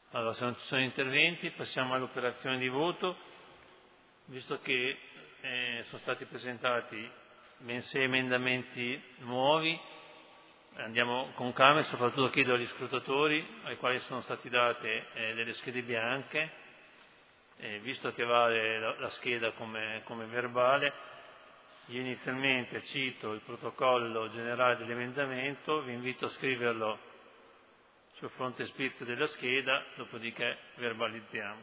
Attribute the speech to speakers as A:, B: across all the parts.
A: Allora, se non ci sono interventi, passiamo all'operazione di voto. Visto che sono stati presentati ben 6 emendamenti nuovi, andiamo con calma e soprattutto chiedo agli scrutatori, ai quali sono state date delle schede bianche, visto che vale la scheda come verbale, io inizialmente cito il protocollo generale dell'emendamento, vi invito a scriverlo sul frontespizio della scheda, dopodiché verbalizziamo.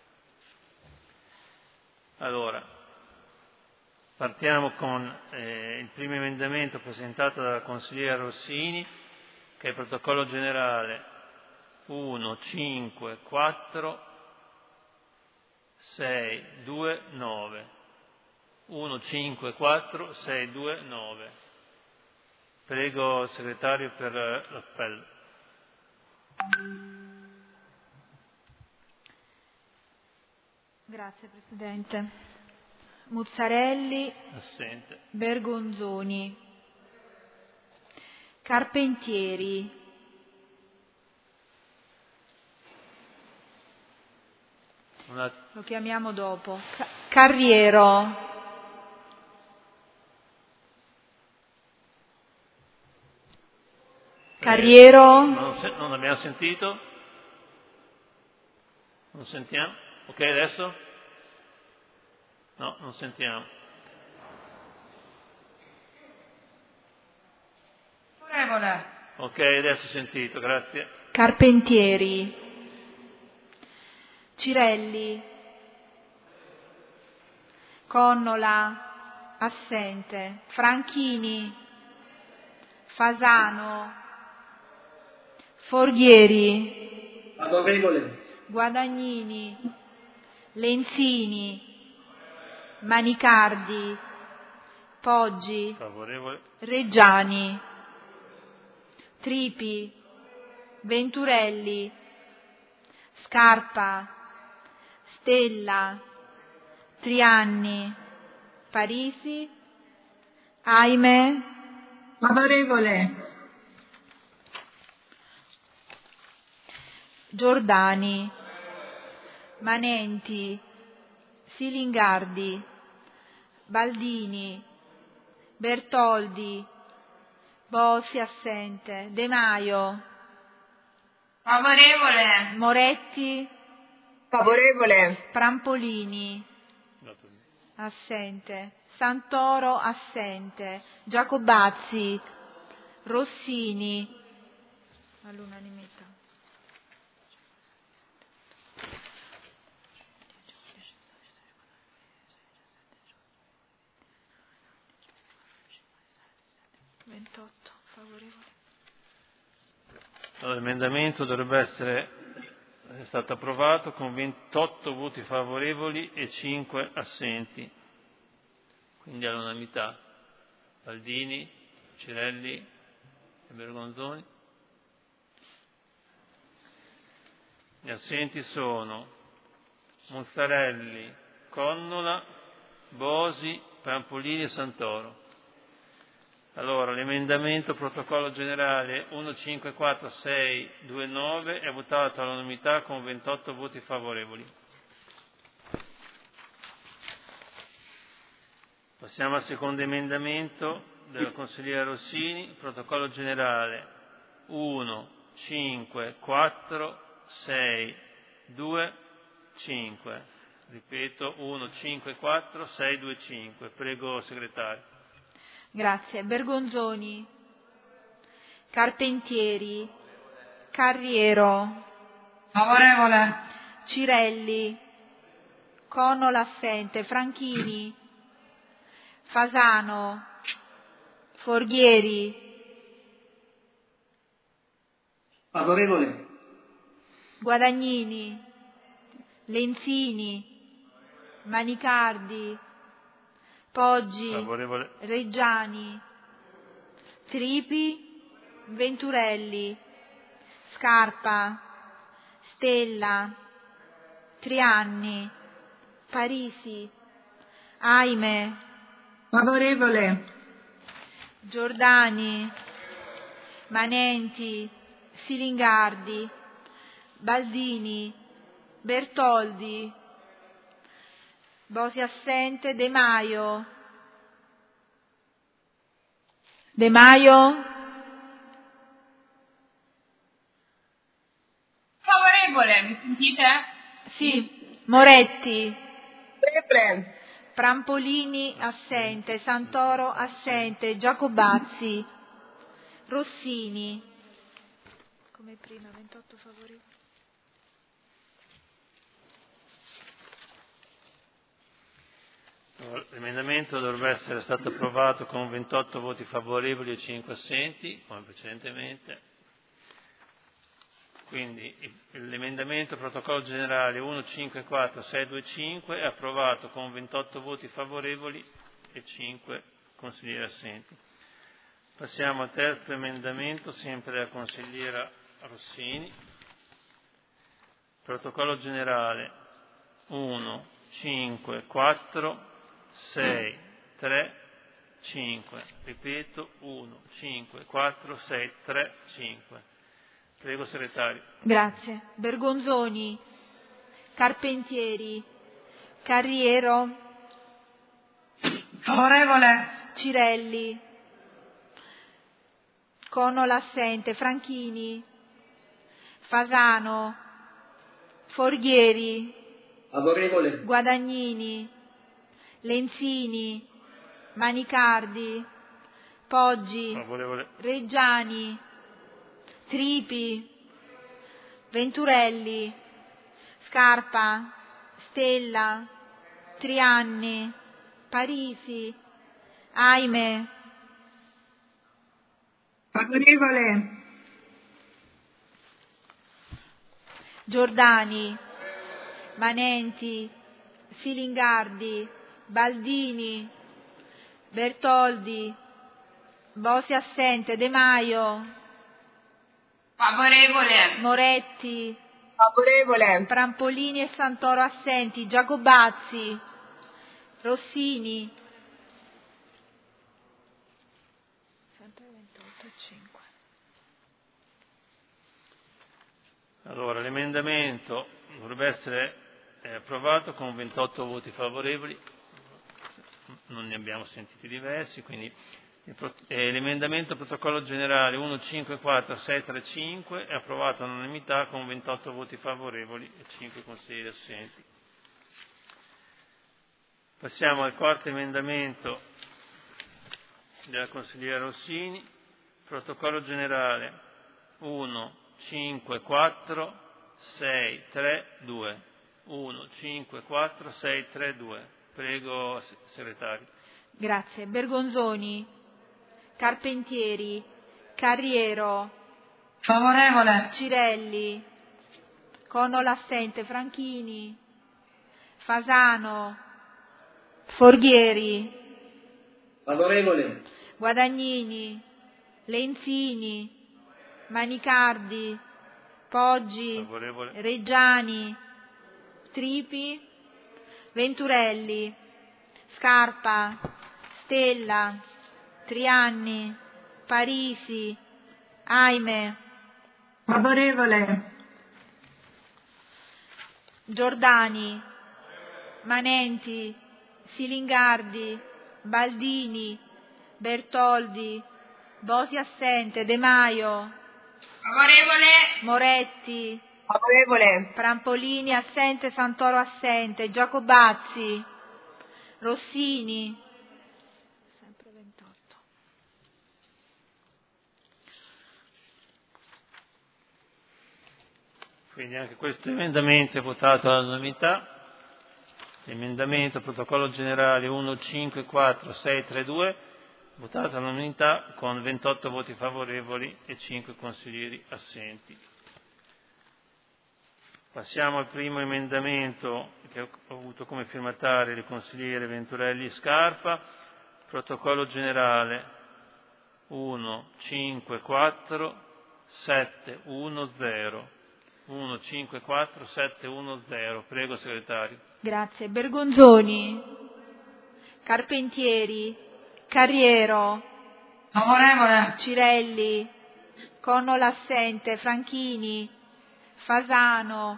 A: Allora, partiamo con il primo emendamento presentato dalla consigliera Rossini, che è il protocollo generale 154-629. 154-629. Prego il segretario per l'appello.
B: Grazie Presidente. Muzzarelli.
A: Assente.
B: Bergonzoni. Carpentieri. Lo chiamiamo dopo. Carriero. Carriero.
A: Non abbiamo sentito? Non sentiamo? Ok, adesso? No, non sentiamo.
C: Onorevole.
A: Ok, adesso ho sentito, grazie.
B: Carpentieri. Cirelli. Connola. Assente. Franchini. Fasano. Forghieri.
C: Favorevole.
B: Guadagnini. Lenzini. Manicardi. Poggi.
A: Favorevole.
B: Reggiani. Tripi. Venturelli. Scarpa. Stella. Trianni. Parisi. Aime.
C: Favorevole.
B: Giordani. Manenti. Silingardi. Baldini. Bertoldi. Bossi assente. De Maio.
C: Favorevole.
B: Moretti.
C: Favorevole.
B: Prampolini. Assente. Santoro assente. Giacobazzi. Rossini. All'unanimità.
A: Allora, l'emendamento dovrebbe essere stato approvato con 28 voti favorevoli e 5 assenti. Quindi all'unanimità. Baldini, Cirelli e Bergonzoni. Gli assenti sono Muzzarelli, Connola, Bosi, Prampolini e Santoro. Allora, l'emendamento protocollo generale 154-629 è votato all'unanimità con 28 voti favorevoli. Passiamo al secondo emendamento della consigliera Rossini, protocollo generale 154-625. Ripeto, 154-625. Prego, segretario.
B: Grazie. Bergonzoni. Carpentieri. Carriero.
C: Favorevole.
B: Cirelli. Connola assente. Franchini. Fasano. Forghieri.
C: Favorevole.
B: Guadagnini. Lenzini. Manicardi. Poggi.
A: Favorevole.
B: Reggiani. Tripi. Venturelli. Scarpa. Stella. Trianni. Parisi. Aime.
C: Favorevole.
B: Giordani. Manenti. Silingardi. Baldini, Bertoldi, Bosi assente, De Maio. De Maio.
C: Favorevole, mi sentite?
B: Sì. Moretti.
C: Favorevole.
B: Prampolini assente, Santoro assente, Giacobazzi, Rossini. Come prima, 28 favorevoli.
A: L'emendamento dovrebbe essere stato approvato con 28 voti favorevoli e 5 assenti, come precedentemente. Quindi l'emendamento protocollo generale 154625 è approvato con 28 voti favorevoli e 5 consiglieri assenti. Passiamo al terzo emendamento, sempre della consigliera Rossini. Protocollo generale 1, 5, 4, 6, 3, 5. Ripeto, 1, 5, 4, 6, 3, 5. Prego, segretario.
B: Grazie. Bergonzoni, Carpentieri, Carriero,
C: Favorevole.
B: Cirelli, Conola assente, Franchini, Fasano, Forghieri,
C: Favorevole.
B: Guadagnini, Lenzini, Manicardi, Poggi,
A: Favorevole.
B: Reggiani, Tripi, Venturelli, Scarpa, Stella, Trianni, Parisi, Aime,
C: Favorevole.
B: Giordani, Manenti, Silingardi, Baldini, Bertoldi, Bosi assente, De Maio,
C: Favorevole.
B: Moretti,
C: Favorevole.
B: Prampolini e Santoro assenti, Giacobazzi, Rossini. Sempre 28 e 5.
A: Allora, l'emendamento dovrebbe essere approvato con 28 voti favorevoli, non ne abbiamo sentiti diversi, quindi l'emendamento protocollo generale 154635 è approvato all'unanimità con 28 voti favorevoli e 5 consiglieri assenti. Passiamo al quarto emendamento della consigliera Rossini, protocollo generale 154632. 154632. Prego, segretario.
B: Grazie. Bergonzoni, Carpentieri, Carriero,
C: Favorevole.
B: Cirelli, Conola assente, Franchini, Fasano, Forghieri,
C: Favorevole.
B: Guadagnini, Lenzini, Manicardi, Poggi,
A: Favorevole.
B: Reggiani, Tripi, Venturelli, Scarpa, Stella, Trianni, Parisi, Aime,
C: Favorevole.
B: Giordani, Manenti, Silingardi, Baldini, Bertoldi, Bosi assente, De Maio,
C: Favorevole.
B: Moretti,
C: Favorevole.
B: Prampolini assente, Santoro assente, Giacobazzi, Rossini, sempre 28.
A: Quindi anche questo emendamento è votato all'unanimità. L'emendamento protocollo generale 154632 votato all'unanimità con 28 voti favorevoli e 5 consiglieri assenti. Passiamo al primo emendamento che ho avuto come firmatario il consigliere Venturelli Scarpa, protocollo generale 154710. 154710. Prego, segretario.
B: Grazie. Bergonzoni, Carpentieri, Carriero,
C: Favorevole.
B: Cirelli, Conola assente, Franchini, Fasano,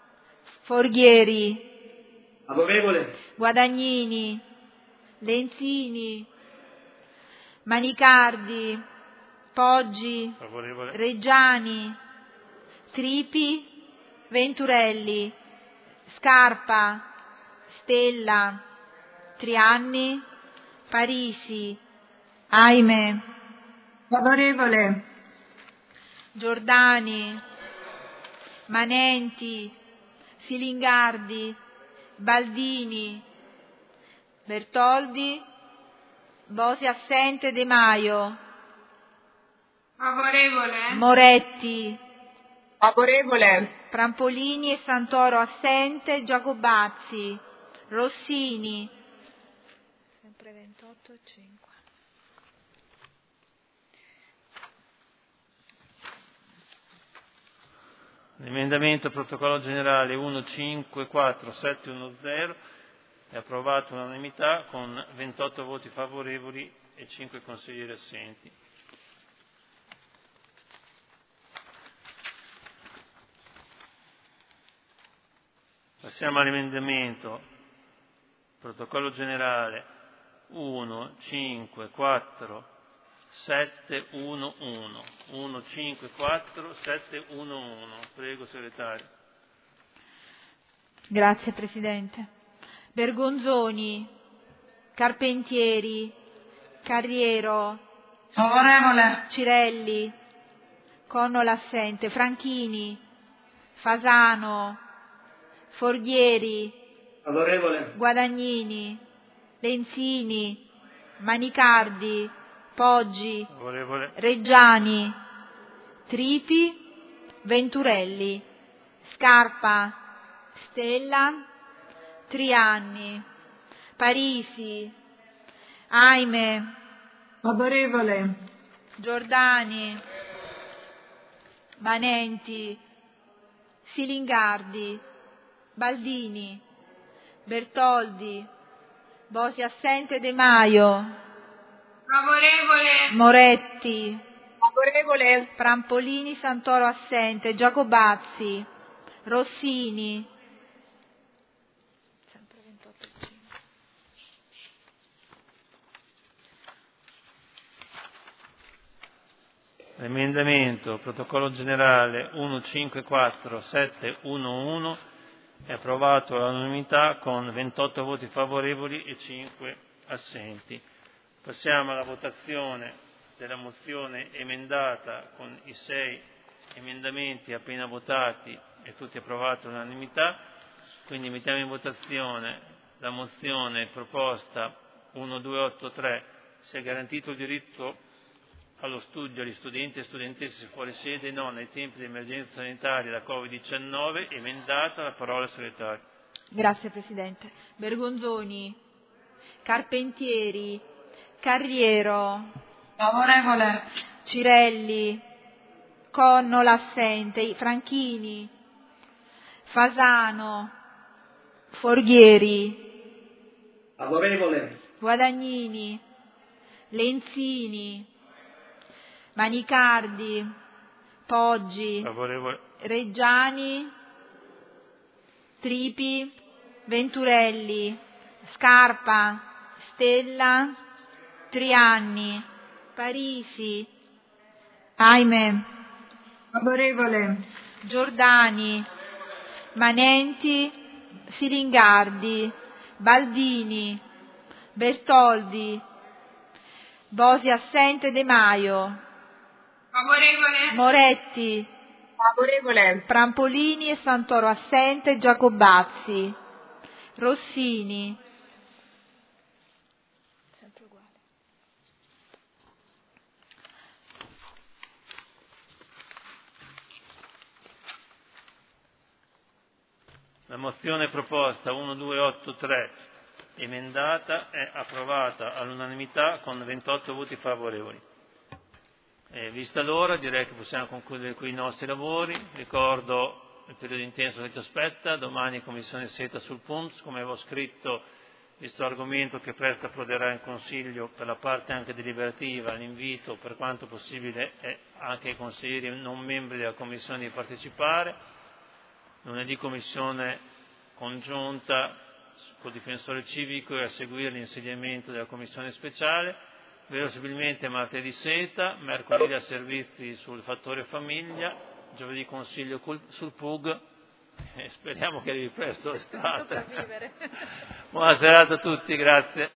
B: Forghieri,
C: Favorevole.
B: Guadagnini, Lenzini, Manicardi, Poggi,
A: Favorevole.
B: Reggiani, Tripi, Venturelli, Scarpa, Stella, Trianni, Parisi, Aime,
C: Favorevole.
B: Giordani, Manenti, Silingardi, Baldini, Bertoldi, Bosi assente De Maio,
C: Favorevole.
B: Moretti,
C: Favorevole.
B: Prampolini e Santoro assente, Giacobazzi, Rossini, sempre 28 e 5.
A: L'emendamento protocollo generale 154710 è approvato all'unanimità con 28 voti favorevoli e 5 consiglieri assenti. Passiamo all'emendamento protocollo generale 154711. Prego, segretario.
B: Grazie Presidente. Bergonzoni, Carpentieri, Carriero,
C: Favorevole.
B: Cirelli, Connola assente, Franchini, Fasano, Forghieri,
C: Favorevole.
B: Guadagnini, Lenzini, Manicardi, Poggi,
A: Favorevole.
B: Reggiani, Tripi, Venturelli, Scarpa, Stella, Trianni, Parisi, Aime,
C: Favorevole.
B: Giordani, Manenti, Silingardi, Baldini, Bertoldi, Bosi assente De Maio,
C: Favorevole.
B: Moretti,
C: Favorevole.
B: Prampolini Santoro assente, Giacobazzi, Rossini, sempre 28 e 5.
A: L'emendamento protocollo generale 154711 è approvato all'unanimità con 28 voti favorevoli e 5 assenti. Passiamo alla votazione della mozione emendata con i 6 emendamenti appena votati e tutti approvati all'unanimità. Quindi mettiamo in votazione la mozione proposta 1283, sia garantito il diritto allo studio agli studenti e studentesse fuori sede non nei tempi di emergenza sanitaria da Covid-19, emendata. La parola al segretario.
B: Grazie Presidente. Bergonzoni, Carpentieri, Carriero,
C: Favorevole.
B: Cirelli, Connola assente, Franchini, Fasano, Forghieri,
C: Favorevole.
B: Guadagnini, Lenzini, Manicardi, Poggi,
A: Favorevole.
B: Reggiani, Tripi, Venturelli, Scarpa, Stella, Trianni, Parisi, Aime,
C: Favorevole.
B: Giordani, Manenti, Silingardi, Baldini, Bertoldi, Bosi assente De Maio,
C: Favorevole.
B: Moretti,
C: Favorevole.
B: Prampolini e Santoro assente, Giacobazzi, Rossini, sempre uguale.
A: La mozione proposta 1283 emendata è approvata all'unanimità con 28 voti favorevoli. Vista l'ora, direi che possiamo concludere qui i nostri lavori. Ricordo il periodo intenso che ci aspetta, domani Commissione Seta sul PUMS, come avevo scritto, visto l'argomento che presto approderà in Consiglio per la parte anche deliberativa, l'invito per quanto possibile è anche ai consiglieri non membri della Commissione di partecipare. lunedì commissione congiunta col difensore civico e a seguire l'insediamento della commissione speciale, verosimilmente martedì seta, mercoledì a servizi sul fattore famiglia, giovedì consiglio sul PUG, e speriamo che arrivi presto l'estate. Buona serata a tutti, grazie.